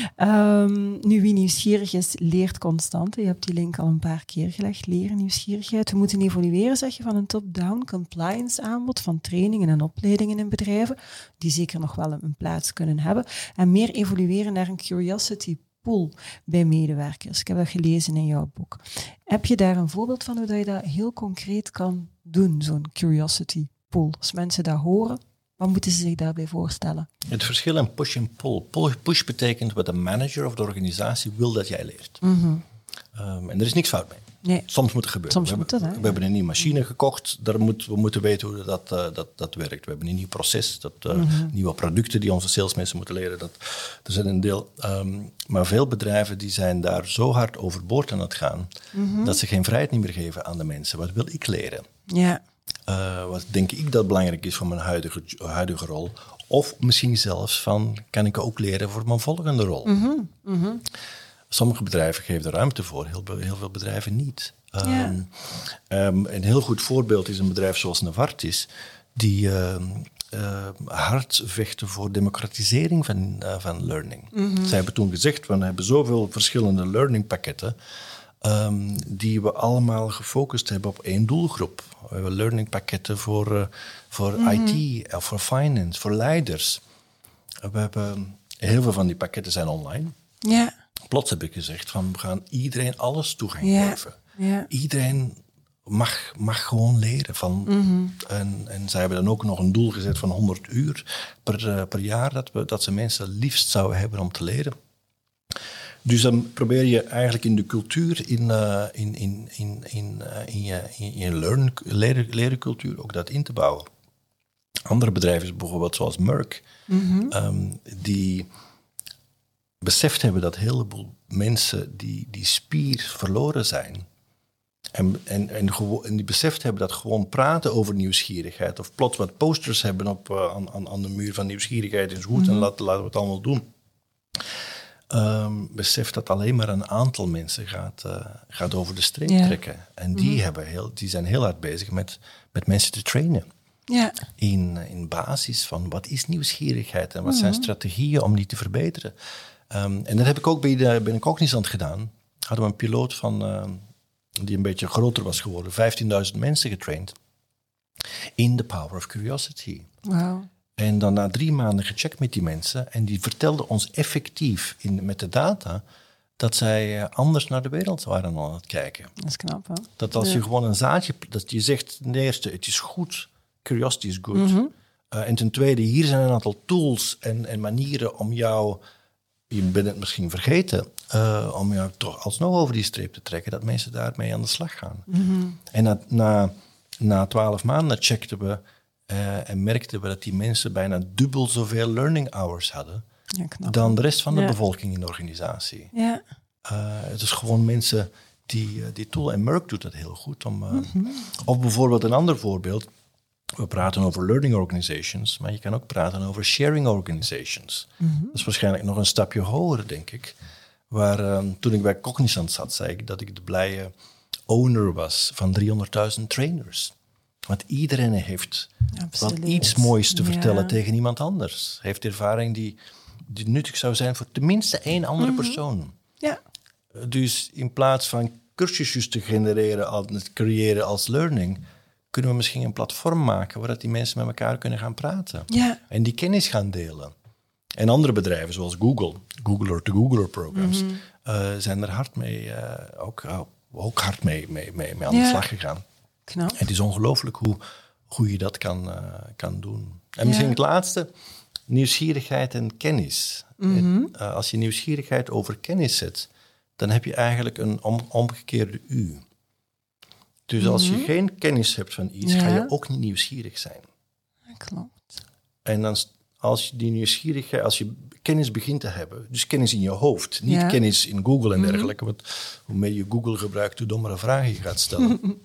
Um, nu, wie nieuwsgierig is, leert constant. Je hebt die link al een paar keer gelegd. Leren, nieuwsgierigheid. We moeten evolueren, zeg je, van een top-down compliance aanbod van trainingen en opleidingen in bedrijven, die zeker nog wel een plaats kunnen hebben. En meer evolueren naar een curiosity pool bij medewerkers. Ik heb dat gelezen in jouw boek. Heb je daar een voorbeeld van hoe je dat heel concreet kan doen, zo'n curiosity pool? Als mensen dat horen, wat moeten ze zich daarbij voorstellen? Het verschil in push en pull. Push betekent wat de manager of de organisatie wil dat jij leert. Mm-hmm. Um, en er is niks fout mee. Nee. Soms moet het gebeuren. Soms we, moet hebben, het, hè? we hebben een nieuwe machine gekocht. Daar moet, we moeten weten hoe dat, uh, dat, dat werkt. We hebben een nieuw proces. Dat, uh, mm-hmm. Nieuwe producten die onze salesmensen moeten leren. Dat, er zijn een deel. Um, maar veel bedrijven die zijn daar zo hard overboord aan het gaan. Mm-hmm. Dat ze geen vrijheid meer geven aan de mensen. Wat wil ik leren? Ja. Uh, wat denk ik dat belangrijk is voor mijn huidige, huidige rol? Of misschien zelfs van, kan ik ook leren voor mijn volgende rol? Mm-hmm. Mm-hmm. Sommige bedrijven geven er ruimte voor, heel, heel veel bedrijven niet. Ja. Um, um, een heel goed voorbeeld is een bedrijf zoals Novartis, die uh, uh, hard vechten voor democratisering van, uh, van learning. Mm-hmm. Zij hebben toen gezegd, we hebben zoveel verschillende learningpakketten, um, die we allemaal gefocust hebben op één doelgroep. We hebben learningpakketten voor, uh, voor mm-hmm. I T, of voor finance, voor leiders. We hebben, heel veel van die pakketten zijn online. Ja. Plots heb ik gezegd, van we gaan iedereen alles toegang ja. geven. Ja. Iedereen mag, mag gewoon leren. Van, mm-hmm. en, en zij hebben dan ook nog een doel gezet van honderd uur per, uh, per jaar, dat, we, dat ze mensen liefst zouden hebben om te leren. Dus dan probeer je eigenlijk in de cultuur, in, uh, in, in, in, in, uh, in je, in je learn, leren, leren cultuur ook dat in te bouwen. Andere bedrijven, bijvoorbeeld zoals Merck, mm-hmm. um, die beseft hebben dat een heleboel mensen die, die spier verloren zijn. En, en, en, gewo- en die beseft hebben dat gewoon praten over nieuwsgierigheid, of plots wat posters hebben op, uh, aan, aan, aan de muur van nieuwsgierigheid is goed, mm-hmm. en laten, laten we het allemaal doen. Um, beseft dat alleen maar een aantal mensen gaat, uh, gaat over de streep ja. trekken. En die, mm-hmm. hebben heel, die zijn heel hard bezig met, met mensen te trainen. Ja. In, in basis van wat is nieuwsgierigheid en wat mm-hmm. zijn strategieën om die te verbeteren. Um, en dat heb ik ook bij, de, bij een Cognizant gedaan. Hadden we een piloot van, uh, die een beetje groter was geworden, vijftienduizend mensen getraind in the power of curiosity. Wow. En dan na drie maanden gecheckt met die mensen. En die vertelden ons effectief in, met de data dat zij anders naar de wereld waren aan het kijken. Dat is knap, hè? Dat als ja. je gewoon een zaadje... Dat je zegt, ten eerste, het is goed. Curiosity is good. Mm-hmm. Uh, en ten tweede, hier zijn een aantal tools en, en manieren om jou... Je bent het misschien vergeten, uh, om jou toch alsnog over die streep te trekken, dat mensen daarmee aan de slag gaan. Mm-hmm. En na, na, na twaalf maanden checkten we uh, en merkten we dat die mensen bijna dubbel zoveel learning hours hadden ja, knap, dan de rest van de ja. bevolking in de organisatie. Ja. Uh, het is gewoon mensen die uh, die tool, en Merck doet dat heel goed. Om, uh, mm-hmm. Of bijvoorbeeld een ander voorbeeld. We praten over learning organizations, maar je kan ook praten over sharing organizations. Mm-hmm. Dat is waarschijnlijk nog een stapje hoger, denk ik. Waar um, toen ik bij Cognizant zat, zei ik dat ik de blije owner was van driehonderdduizend trainers. Want iedereen heeft wel iets moois te vertellen ja. tegen iemand anders. Heeft ervaring die, die nuttig zou zijn voor tenminste één andere mm-hmm. persoon. Ja. Dus in plaats van cursusjes te genereren, te creëren als learning, kunnen we misschien een platform maken waar die mensen met elkaar kunnen gaan praten. Ja. En die kennis gaan delen. En andere bedrijven zoals Google, Googler-to-Googler programs, mm-hmm. uh, zijn er hard mee, uh, ook, uh, ook hard mee, mee, mee, mee aan ja. de slag gegaan. Knap. Het is ongelooflijk hoe, hoe je dat kan, uh, kan doen. En misschien ja. het laatste, nieuwsgierigheid en kennis. Mm-hmm. Uh, als je nieuwsgierigheid over kennis zet, dan heb je eigenlijk een om, omgekeerde U. Dus mm-hmm. als je geen kennis hebt van iets, ja. ga je ook niet nieuwsgierig zijn. Klopt. En dan, als je die nieuwsgierigheid, als je kennis begint te hebben, dus kennis in je hoofd, niet ja. kennis in Google en dergelijke, mm-hmm. want hoe meer je Google gebruikt, hoe dommere vragen je gaat stellen.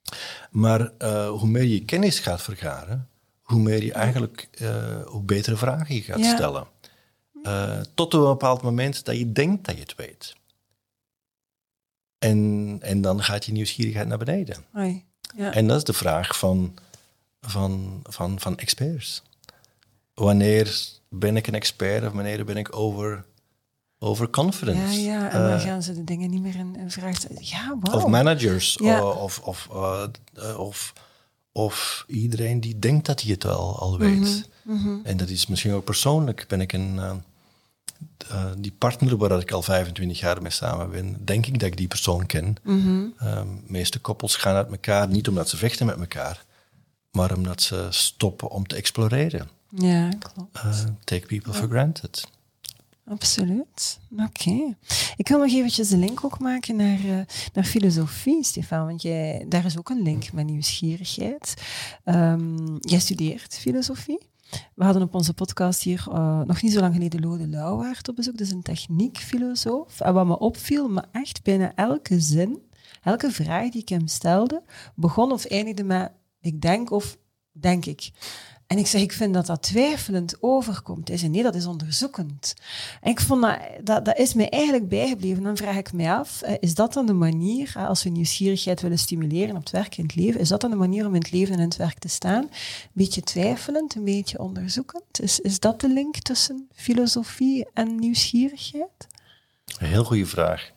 Maar uh, hoe meer je kennis gaat vergaren, hoe meer je eigenlijk, uh, hoe betere vragen je gaat ja. stellen. Uh, tot een bepaald moment dat je denkt dat je het weet. En, en dan gaat je nieuwsgierigheid naar beneden. Hoi. Ja. En dat is de vraag van, van, van, van experts. Wanneer ben ik een expert of wanneer ben ik over, overconfident? Ja, ja, en dan uh, gaan ze de dingen niet meer in, in vraag stellen. Ja, wow. Of managers, ja. of, of, uh, uh, of, of iedereen die denkt dat hij het al, al weet. Mm-hmm. Mm-hmm. En dat is misschien ook persoonlijk. Ben ik een... Uh, Uh, die partner waar ik al vijfentwintig jaar mee samen ben, denk ik dat ik die persoon ken. Mm-hmm. Uh, de meeste koppels gaan uit elkaar, niet omdat ze vechten met elkaar, maar omdat ze stoppen om te exploreren. Ja, klopt. Uh, take people ja. for granted. Absoluut. Oké. Okay. Ik wil nog eventjes de link ook maken naar, uh, naar filosofie, Stefan, want jij, daar is ook een link met nieuwsgierigheid. Um, jij studeert filosofie. We hadden op onze podcast hier uh, nog niet zo lang geleden Lode Lauwaard op bezoek, dus een techniekfilosoof. En wat me opviel, maar echt bijna elke zin, elke vraag die ik hem stelde, begon of eindigde met ik denk of denk ik. En ik zeg, ik vind dat dat twijfelend overkomt. Hij zei, nee, dat is onderzoekend. En ik vond dat, dat, dat is mij eigenlijk bijgebleven. Dan vraag ik mij af, is dat dan de manier, als we nieuwsgierigheid willen stimuleren op het werk en het leven, is dat dan de manier om in het leven en in het werk te staan? Een beetje twijfelend, een beetje onderzoekend. Is, is dat de link tussen filosofie en nieuwsgierigheid? Een heel goede vraag.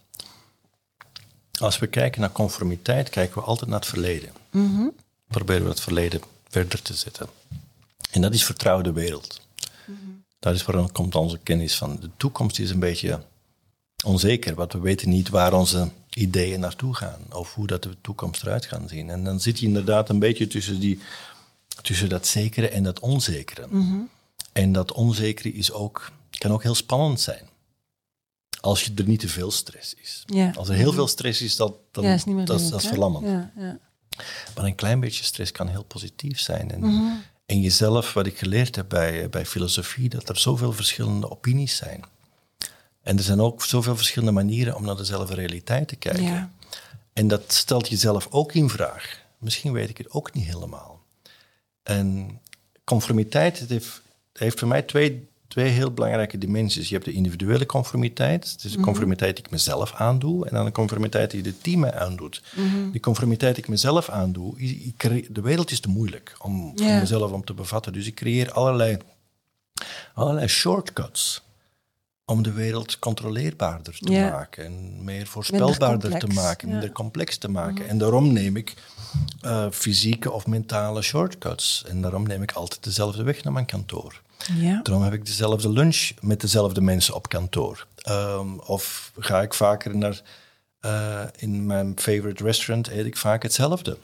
Als we kijken naar conformiteit, kijken we altijd naar het verleden. Mm-hmm. Proberen we het verleden verder te zetten. En dat is vertrouwde wereld. Mm-hmm. Dat is waar komt onze kennis van. De toekomst is een beetje onzeker, want we weten niet waar onze ideeën naartoe gaan of hoe dat de toekomst eruit gaat zien. En dan zit je inderdaad een beetje tussen, die, tussen dat zekere en dat onzekere. Mm-hmm. En dat onzekere is ook, kan ook heel spannend zijn. Als je er niet te veel stress is. Ja. Als er heel veel stress is, dat, dan, ja, is niet meer dat, leuk, dat is hè? verlammend. Ja, ja. Maar een klein beetje stress kan heel positief zijn. En, mm-hmm. en jezelf, wat ik geleerd heb bij, bij filosofie, dat er zoveel verschillende opinies zijn. En er zijn ook zoveel verschillende manieren om naar dezelfde realiteit te kijken. Ja. En dat stelt jezelf ook in vraag. Misschien weet ik het ook niet helemaal. En conformiteit het heeft, het heeft voor mij twee, twee heel belangrijke dimensies. Je hebt de individuele conformiteit. Het is de mm-hmm. conformiteit die ik mezelf aandoe. En dan de conformiteit die het team mij aandoet. Mm-hmm. Die conformiteit die ik mezelf aandoe. Ik creë- de wereld is te moeilijk om, yeah. om mezelf om te bevatten. Dus ik creëer allerlei, allerlei shortcuts om de wereld controleerbaarder te yeah. maken. En meer voorspelbaarder te maken. Ja. Minder complex te maken. Mm-hmm. En daarom neem ik uh, fysieke of mentale shortcuts. En daarom neem ik altijd dezelfde weg naar mijn kantoor. Ja. Daarom heb ik dezelfde lunch met dezelfde mensen op kantoor. Um, of ga ik vaker naar... Uh, in mijn favorite restaurant eet ik vaak hetzelfde.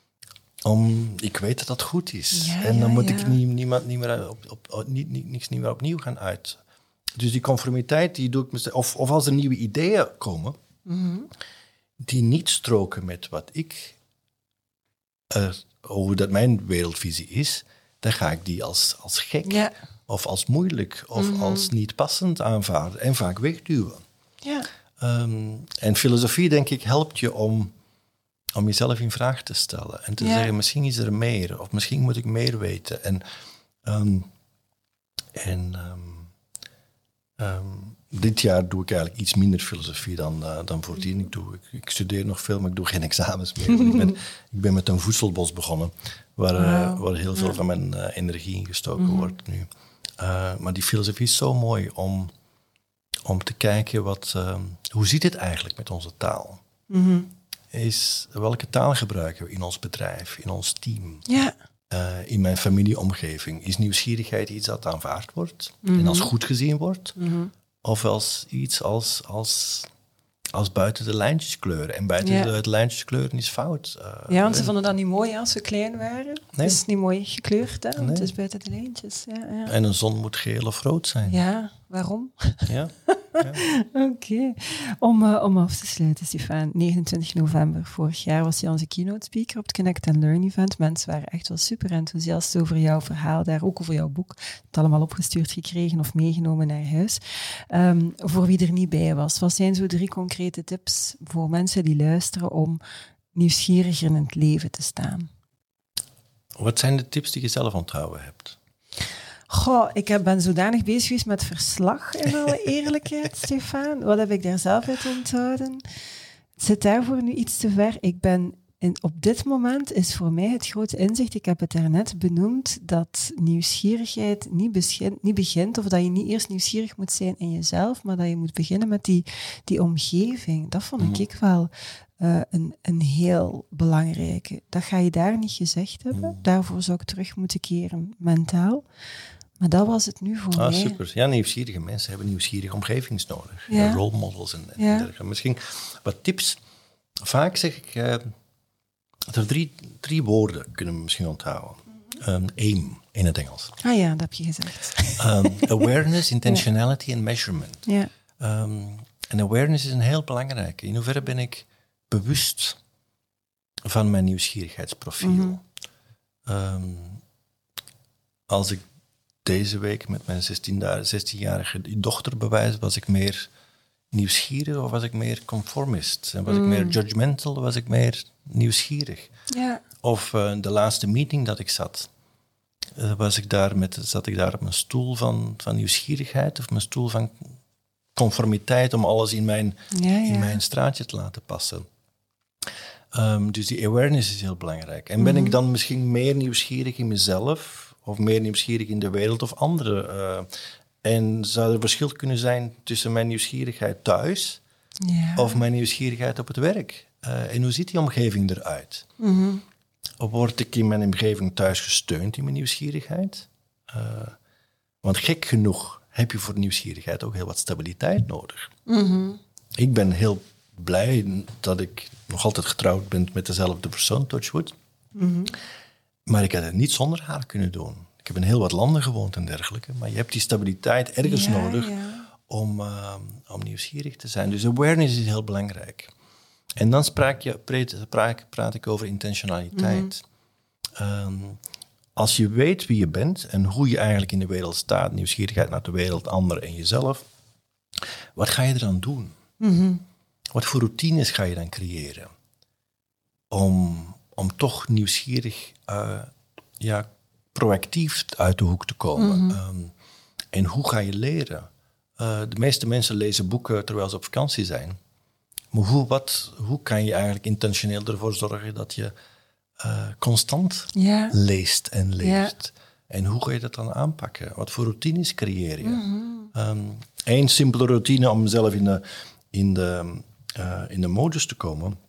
Om, ik weet dat dat goed is. Ja, en dan ja, moet ja. ik nie, niemand niet meer op, op, op, niet, niet, niks niet meer opnieuw gaan uit. Dus die conformiteit, die doe ik mezelf... Of, of als er nieuwe ideeën komen, mm-hmm. die niet stroken met wat ik... Uh, hoe dat mijn wereldvisie is, dan ga ik die als, als gek... Ja. Of als moeilijk, of mm-hmm. als niet passend aanvaarden. En vaak wegduwen. Ja. Um, en filosofie, denk ik, helpt je om, om jezelf in vraag te stellen. En te ja. zeggen, misschien is er meer. Of misschien moet ik meer weten. En, um, en um, um, dit jaar doe ik eigenlijk iets minder filosofie dan, uh, dan voordien. Ik, doe, ik, ik studeer nog veel, maar ik doe geen examens meer. ik, ben, ik ben met een voedselbos begonnen. Waar, uh, waar heel veel ja. van mijn uh, energie in gestoken mm-hmm. wordt nu. Uh, maar die filosofie is zo mooi om... Om te kijken, wat, uh, hoe zit het eigenlijk met onze taal? Mm-hmm. Is, welke taal gebruiken we in ons bedrijf, in ons team? Ja. Uh, in mijn familieomgeving. Is nieuwsgierigheid iets dat aanvaard wordt? Mm-hmm. En als goed gezien wordt? Mm-hmm. Of als iets als, als, als buiten de lijntjes kleuren? En buiten ja. de, de lijntjes kleuren is fout. Uh, ja, want ze vonden dat niet mooi als ze klein waren. Nee. Het is niet mooi gekleurd, hè? Want nee. het is buiten de lijntjes. Ja, ja. En een zon moet geel of rood zijn. Ja, waarom? Ja. Ja. Oké. Okay. Om, uh, om af te sluiten, Stefaan. negenentwintig november vorig jaar was je onze keynote speaker op het Connect and Learn event. Mensen waren echt wel super enthousiast over jouw verhaal daar, ook over jouw boek. Het allemaal opgestuurd gekregen of meegenomen naar huis. Um, voor wie er niet bij was, wat zijn zo drie concrete tips voor mensen die luisteren om nieuwsgieriger in het leven te staan? Wat zijn de tips die je zelf onthouden hebt? Goh, ik ben zodanig bezig geweest met verslag, in alle eerlijkheid, Stefaan. Wat heb ik daar zelf uit onthouden? Het zit daarvoor nu iets te ver. Ik ben in, op dit moment is voor mij het grote inzicht, ik heb het daarnet benoemd, dat nieuwsgierigheid niet, begint, niet begint, of dat je niet eerst nieuwsgierig moet zijn in jezelf, maar dat je moet beginnen met die, die omgeving. Dat vond ik wel uh, een, een heel belangrijke. Dat ga je daar niet gezegd hebben. Daarvoor zou ik terug moeten keren, mentaal. Maar dat was het nu voor ah, mij. Super. Ja, nieuwsgierige mensen hebben nieuwsgierige omgevings nodig. Ja. Ja, role models en, en ja. dergelijke. Misschien wat tips. Vaak zeg ik uh, dat er drie, drie woorden kunnen we misschien onthouden. Um, aim in het Engels. Ah ja, dat heb je gezegd. Um, awareness, intentionality en ja. measurement. Ja. Um, en awareness is een heel belangrijke. In hoeverre ben ik bewust van mijn nieuwsgierigheidsprofiel? Mm-hmm. Um, als ik deze week met mijn zestienjarige dochter bewijs, was ik meer nieuwsgierig of was ik meer conformist? En was mm. ik meer judgmental of was ik meer nieuwsgierig? Ja. Of uh, de laatste meeting dat ik zat, uh, was ik daar met, zat ik daar op mijn stoel van, van nieuwsgierigheid of mijn stoel van conformiteit om alles in mijn, ja, ja. in mijn straatje te laten passen. Um, dus die awareness is heel belangrijk. En ben mm-hmm. ik dan misschien meer nieuwsgierig in mezelf of meer nieuwsgierig in de wereld of anderen? Uh, en zou er verschil kunnen zijn tussen mijn nieuwsgierigheid thuis ja. of mijn nieuwsgierigheid op het werk? Uh, en hoe ziet die omgeving eruit? Mm-hmm. Of word ik in mijn omgeving thuis gesteund in mijn nieuwsgierigheid? Uh, want gek genoeg heb je voor nieuwsgierigheid ook heel wat stabiliteit nodig. Mm-hmm. Ik ben heel blij dat ik nog altijd getrouwd ben met dezelfde persoon, Touchwood. Mm-hmm. Maar ik had het niet zonder haar kunnen doen. Ik heb in heel wat landen gewoond en dergelijke. Maar je hebt die stabiliteit ergens ja, nodig ja. Om, uh, om nieuwsgierig te zijn. Dus awareness is heel belangrijk. En dan spraak je, praat, praat ik over intentionaliteit. Mm-hmm. Um, als je weet wie je bent en hoe je eigenlijk in de wereld staat, nieuwsgierigheid naar de wereld, anderen en jezelf, wat ga je eraan doen? Mm-hmm. Wat voor routines ga je dan creëren? Om, om toch nieuwsgierig, uh, ja, proactief uit de hoek te komen. Mm-hmm. Um, en hoe ga je leren? Uh, de meeste mensen lezen boeken terwijl ze op vakantie zijn. Maar hoe, wat, hoe kan je eigenlijk intentioneel ervoor zorgen dat je uh, constant ja. leest en leest? Ja. En hoe ga je dat dan aanpakken? Wat voor routines creëer je? Mm-hmm. Um, Eén simpele routine om zelf in de, in de, uh, in de modus te komen,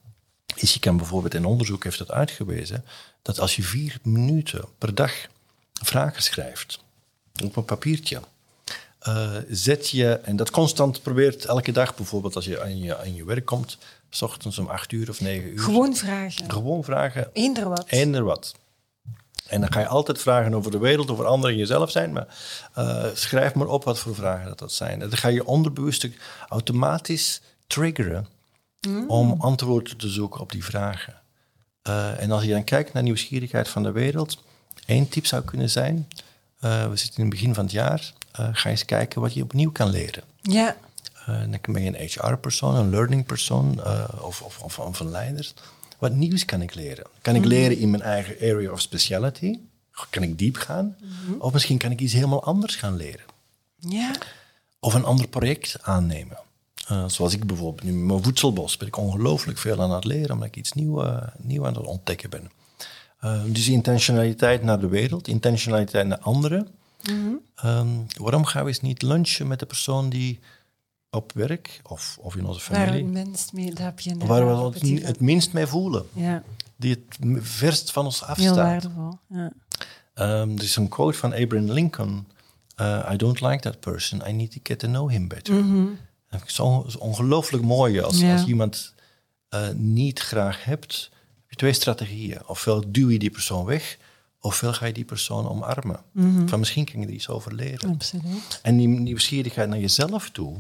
is, je kan bijvoorbeeld in onderzoek heeft dat uitgewezen, dat als je vier minuten per dag vragen schrijft op een papiertje, uh, zet je, en dat constant probeert elke dag, bijvoorbeeld als je aan je, aan je werk komt, 's ochtends om acht uur of negen uur. Gewoon vragen. Gewoon vragen. Eender wat. Eender wat. En dan ga je altijd vragen over de wereld, over anderen en jezelf zijn. Maar uh, schrijf maar op wat voor vragen dat, dat zijn. En dan ga je onderbewust automatisch triggeren mm. om antwoorden te zoeken op die vragen. Uh, en als je dan kijkt naar nieuwsgierigheid van de wereld, één tip zou kunnen zijn, uh, we zitten in het begin van het jaar, uh, ga eens kijken wat je opnieuw kan leren. Ja. Uh, dan ben je een H R-persoon, een learning-persoon uh, of, of, of, of een leider. Wat nieuws kan ik leren? Kan ik leren in mijn eigen area of speciality? Kan ik diep gaan? Mm-hmm. Of misschien kan ik iets helemaal anders gaan leren. Ja. Of een ander project aannemen. Uh, zoals ik bijvoorbeeld nu met mijn voedselbos ben ik ongelooflijk veel aan het leren, omdat ik iets nieuw, uh, nieuw aan het ontdekken ben. Uh, dus intentionaliteit naar de wereld, intentionaliteit naar anderen. Mm-hmm. Um, waarom gaan we eens niet lunchen met de persoon die op werk of, of in onze familie, waar we het minst mee, dat heb je waar we het, het, het minst mee voelen. Ja. Die het verst van ons afstaat. Heel waardevol, ja. Um, er is een quote van Abraham Lincoln. Uh, I don't like that person. I need to get to know him better. Mm-hmm. Dat is zo, zo ongelooflijk mooi. Als, ja. als je iemand uh, niet graag hebt, heb je twee strategieën. Ofwel duw je die persoon weg, ofwel ga je die persoon omarmen. Mm-hmm. Van misschien kan je er iets over leren. Absoluut. En die nieuwsgierigheid naar jezelf toe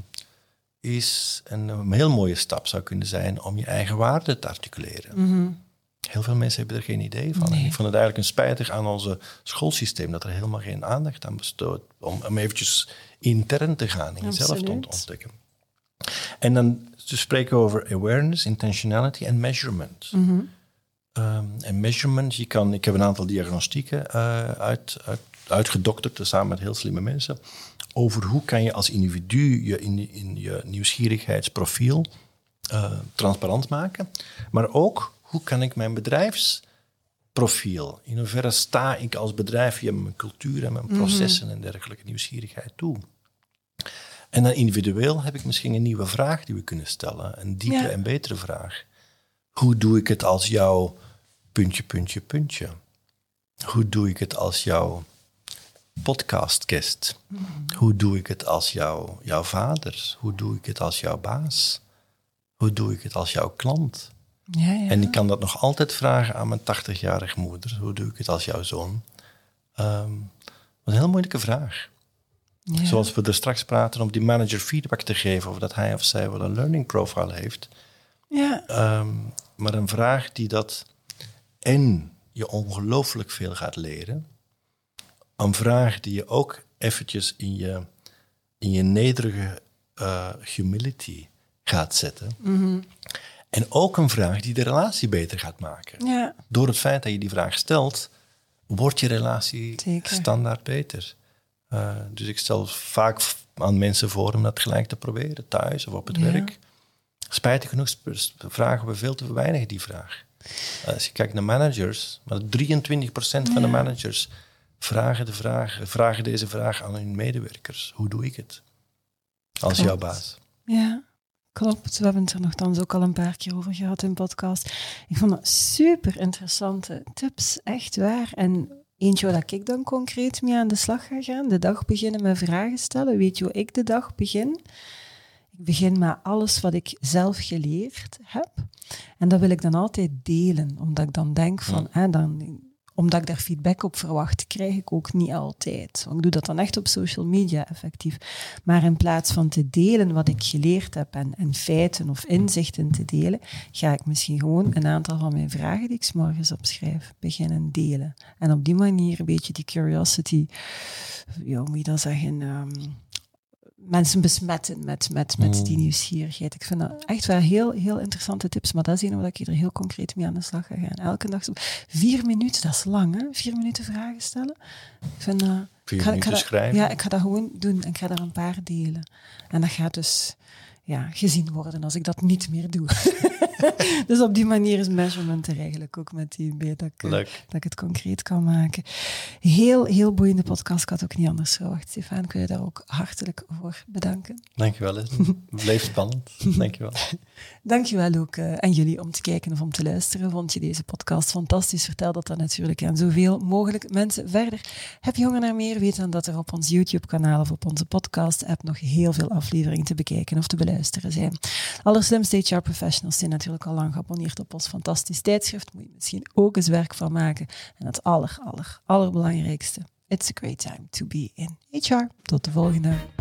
is een, een heel mooie stap zou kunnen zijn om je eigen waarde te articuleren. Mm-hmm. Heel veel mensen hebben er geen idee van. Nee. En ik vond het eigenlijk een spijtig aan onze schoolsysteem dat er helemaal geen aandacht aan besteedt om, om eventjes intern te gaan en jezelf te ontdekken. En dan te spreken over awareness, intentionality en measurement. Mm-hmm. Um, en measurement, je kan, ik heb een aantal diagnostieken uh, uit, uit, uitgedokterd samen met heel slimme mensen over hoe kan je als individu je in, in je nieuwsgierigheidsprofiel uh, transparant maken, maar ook hoe kan ik mijn bedrijfsprofiel, in hoeverre sta ik als bedrijf via mijn cultuur en mijn processen mm-hmm. en dergelijke nieuwsgierigheid toe. En dan individueel heb ik misschien een nieuwe vraag die we kunnen stellen, een diepe ja. en betere vraag. Hoe doe ik het als jouw puntje, puntje, puntje? Hoe doe ik het als jouw podcastguest? Mm-hmm. Hoe doe ik het als jouw, jouw vader? Hoe doe ik het als jouw baas? Hoe doe ik het als jouw klant? Ja, ja. En ik kan dat nog altijd vragen aan mijn tachtigjarige moeder. Hoe doe ik het als jouw zoon? Um, een heel moeilijke vraag. Ja. Zoals we er straks praten om die manager feedback te geven of dat hij of zij wel een learning profile heeft. Ja. Um, maar een vraag die dat en je ongelooflijk veel gaat leren. Een vraag die je ook eventjes in je, in je nederige uh, humility gaat zetten. Mm-hmm. En ook een vraag die de relatie beter gaat maken. Ja. Door het feit dat je die vraag stelt, wordt je relatie Zeker. standaard beter. Uh, dus ik stel vaak aan mensen voor om dat gelijk te proberen, thuis of op het ja. werk. Spijtig genoeg vragen we veel te weinig die vraag. Uh, als je kijkt naar managers, maar drieëntwintig procent ja. van de managers vragen, de vraag, vragen deze vraag aan hun medewerkers. Hoe doe ik het? Als Klopt. jouw baas. Ja. Klopt, we hebben het er nogthans ook al een paar keer over gehad in de podcast. Ik vond dat super interessante tips, echt waar. En eentje waar ik dan concreet mee aan de slag ga gaan, de dag beginnen met vragen stellen. Weet je hoe ik de dag begin? Ik begin met alles wat ik zelf geleerd heb. En dat wil ik dan altijd delen, omdat ik dan denk van... Ja. Hè, dan, omdat ik daar feedback op verwacht, krijg ik ook niet altijd. Want ik doe dat dan echt op social media effectief. Maar in plaats van te delen wat ik geleerd heb en, en feiten of inzichten te delen, ga ik misschien gewoon een aantal van mijn vragen die ik 's morgens opschrijf, beginnen delen. En op die manier een beetje die curiosity, ja, hoe moet je dat zeggen, um, mensen besmetten met, met, met die nieuwsgierigheid. Ik vind dat echt wel heel, heel interessante tips, maar dat is een waar ik er heel concreet mee aan de slag ga gaan. Elke dag zo. Vier minuten, dat is lang, hè? Vier minuten vragen stellen. Ik vind, uh, Vier ik ga, minuten ik ga dat, schrijven. Ja, ik ga dat gewoon doen en ik ga er een paar delen. En dat gaat dus ja, gezien worden als ik dat niet meer doe. Dus op die manier is measurement er eigenlijk ook met die B, dat ik, dat ik het concreet kan maken. Heel, heel boeiende podcast. Ik had ook niet anders verwacht. Stefan, kun je daar ook hartelijk voor bedanken. Dankjewel. Het blijft spannend. Dankjewel. Dankjewel ook uh, aan jullie om te kijken of om te luisteren. Vond je deze podcast fantastisch? Vertel dat dan natuurlijk aan zoveel mogelijk mensen verder. Heb je honger naar meer? Weet dan dat er op ons YouTube-kanaal of op onze podcast-app nog heel veel afleveringen te bekijken of te beluisteren zijn. Allerslimste H R professionals zijn natuurlijk al lang geabonneerd op ons fantastisch tijdschrift. Moet je misschien ook eens werk van maken. En het aller, aller, allerbelangrijkste. It's a great time to be in H R. Tot de volgende.